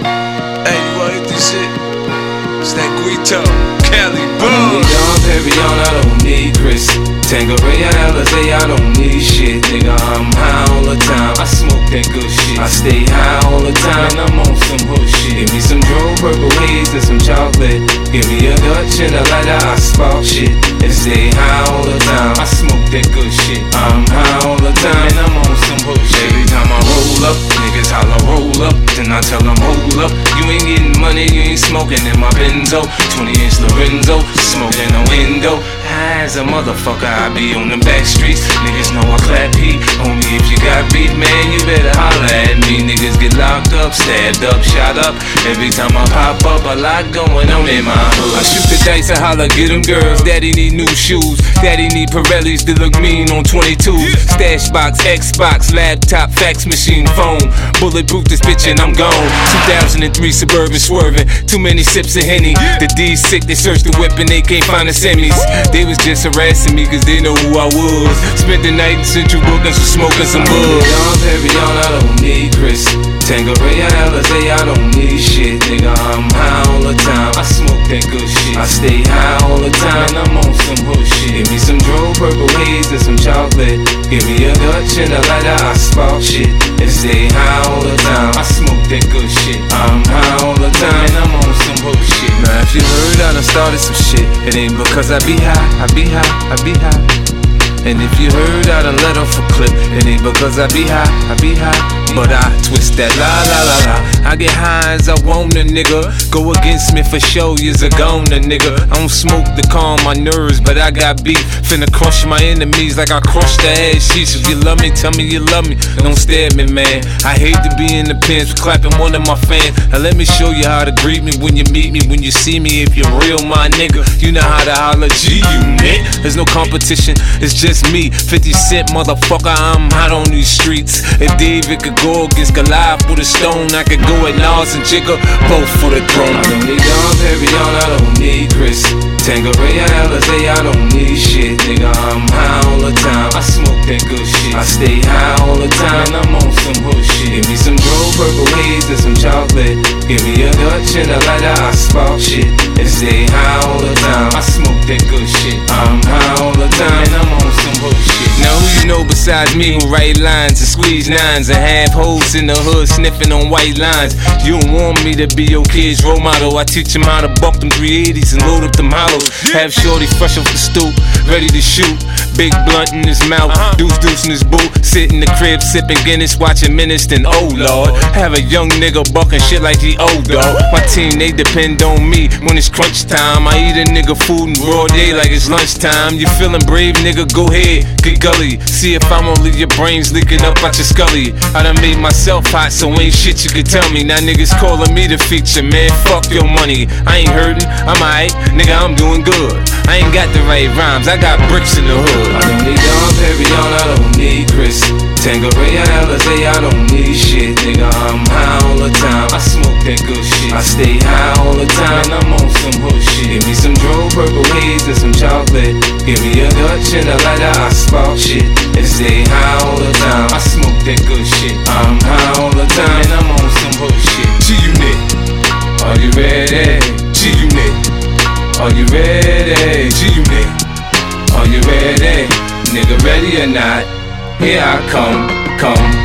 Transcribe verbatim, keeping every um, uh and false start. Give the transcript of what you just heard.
Hey, you wanna hit this shit? It's that Guito, Cali, I boom. don't need Dom Perignon, I don't need Chris. Tanqueray and Alizé, I don't need shit. Nigga, I'm high all the time. I smoke that good shit. I stay high all the time, and I'm on some hood shit. Give me some Dro, Purple Haze, and some chocolate. Give me a Dutch and a lighter, I spark shit. And stay high all the time. I smoke that good shit. I'm high all the time, and I'm on some hood shit. Every time I roll up, niggas holla roll up. Then I tell them hold up. You ain't getting money, you ain't smoking in my Benzo. twenty inch Lorenzo, smoking a window. High as a motherfucker, I be on the back streets. Niggas know I clap heat. Homie, if you got beef, man, you better holla at me. Niggas get locked up, stabbed up, shot up. Every time I pop up, a lot going on in my hood. I shoot the dice and holla, get them girls. Daddy need new shoes. Daddy need Pirellis that look mean on twenty-twos. Stash box, Xbox, laptop, fax machine, phone. Bulletproof this bitch and I'm gone. two thousand three Suburban swerving. Too many sips of Henny. The D's sick, they search the whip and they can't find the semis. They was just harassing me cause they know who I was. Spent the night in Central Booking, so smoking some bud. Dom Perignon, I don't need Chris. Tanqueray and Alizé, I don't need shit. Nigga, I'm high all the time. I smoke that good shit. I stay high all the time, and I'm on some hood shit. Give me some Dro, Purple Haze, and some chocolate. Give me a Dutch and a lighter, I spark shit. And stay high all the time. I smoke that good shit. I'm high all the time, and I'm on some hood shit. Now if you heard I done started some shit, it ain't because I be high, I be high, I be high. And if you heard I done let off a clip, it ain't because I be high, I be high. But I twist that la la la la. I get high as I want a nigga. Go against me for show, you's a goner nigga. I don't smoke to calm my nerves, but I got beef. Finna crush my enemies like I crushed the ass sheets. If you love me, tell me you love me. Don't stare at me, man. I hate to be in the pins clapping one of my fans. Now let me show you how to greet me when you meet me, when you see me. If you're real, my nigga, you know how to holler G unit. There's no competition, it's just me. fifty cent motherfucker, I'm hot on these streets. If David could go against Goliath with a stone, I could go at Nas and Jigga, both for the throne. I don't need Dom Perignon, I don't need Chris. Tanqueray and Alizé, I don't need shit. Nigga, I'm high all the time. I smoke that good shit. I stay high all the time, and I'm on some hood shit. Give me some Dro, Purple Haze, and some chocolate. Give me a Dutch and a lighter, I spark shit. And stay high all the time. I smoke that good shit. I'm high all the time, and I'm on some hood shit. Now who you know besides me who write lines and squeeze nines and have hoes in the hood sniffing on white lines? You don't want me to be your kid's role model. I teach him how to buck them three eighties and load up them hollows. Have shorty fresh off the stoop, ready to shoot. Big blunt in his mouth, deuce deuce in his boot. Sit in the crib sipping Guinness, watching Menace, then oh lord. Have a young nigga bucking shit like he old dog. My team, they depend on me when it's crunch time. I eat a nigga food in broad day like it's lunchtime. You feeling brave, nigga, go ahead, get gully. See if I'm gonna leave your brains leaking up out your scully. I done made myself hot, so ain't shit you could tell me. Now niggas calling me the feature, man, fuck your money. I ain't hurting, I'm alright, nigga, I'm doing good. I ain't got the right rhymes, I got bricks in the hood. I don't need Dom Perignon, I don't need Chris. Tanqueray and Alizé, I don't need shit. Nigga, I'm high all the time. I smoke that good shit. I stay high all the time, and I'm on some hood shit. Give me some Dro, Purple Haze, and some chocolate. Give me a Dutch and a lighter, I spark shit. And stay high all the time. I smoke that good shit. I'm high all the time, and I'm on some hood shit. G-Unit, are you ready? G-Unit, are you ready? G-Unit, are you ready? Nigga, ready or not? Here I come, come.